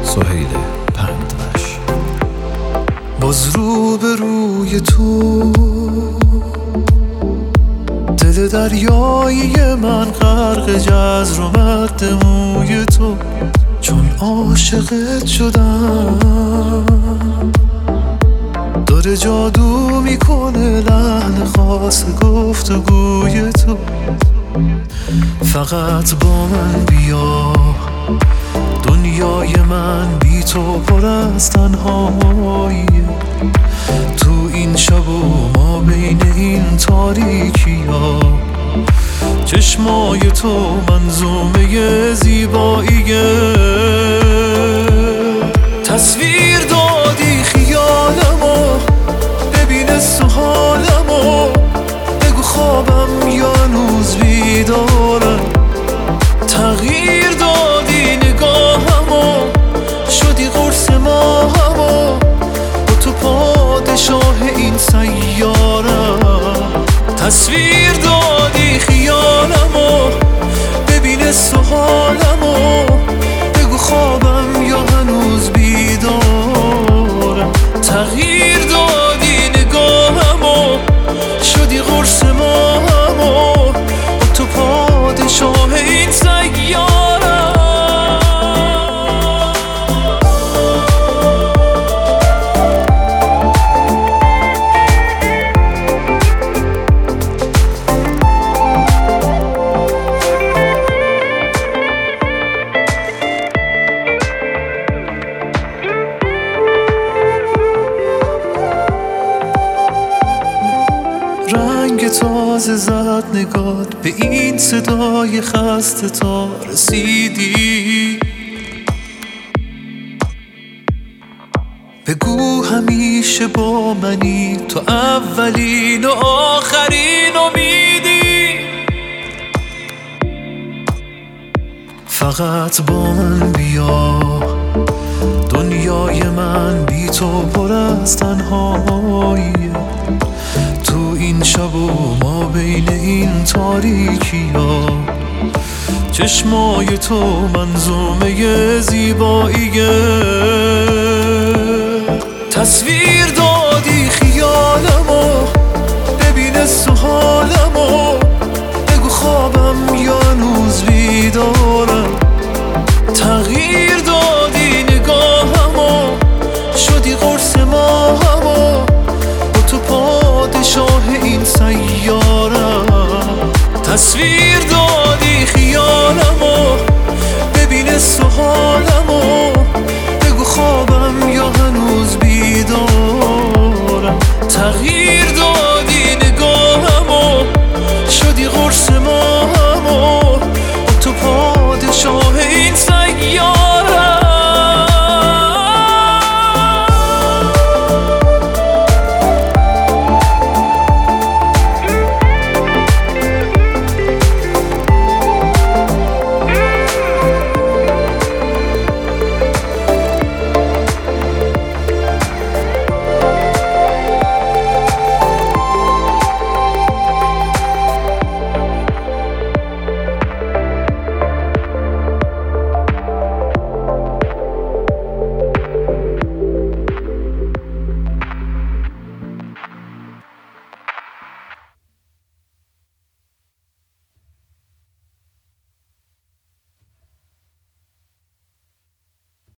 سهیل پندوش. باز رو به روی تو دل دریایی من غرق جزر و مد موی تو، چون عاشقت شدم داره جادو میکنه لحن خاص گفتگوی تو. فقط با من بیا، دنیای من بی تو پر از تنهاییه. تو این شب و ما بین این تاریکی ها، چشمای تو منظومه زیباییه. تصویر دادی خیالمو، ببین حس و حالمو، بگو خوابم یا هنوز بیدارم. تغییر دادی نگاهمو، شدی قرص ماهمو، با تو پادشاه این سیارم. تصویر دادی خیالمو، ببین حس و حالمو، بگو خوابم یا هنوز بیدارم. تغییر دادی نگاهمو، شدی قرص ماهمو، با تو پادشاه این سیارم. رنگ تازه زد نگات به این صدای خسته تا رسیدی. بگو همیشه با منی، تو اولین و آخرین امیدی. فقط با من بیا، دنیای من بی تو پر از تنهاییه. تو این شب و ما بین این تاریکی ها، چشمای تو منظومه زیباییه. تصویر دادی خیالمو، ببین حس و حالمو، بگو خوابم یا هنوز بیدارم. تغییر دادی نگاهمو، شدی قرص ماهمو، با تو پادشاه این سیارم. تصویر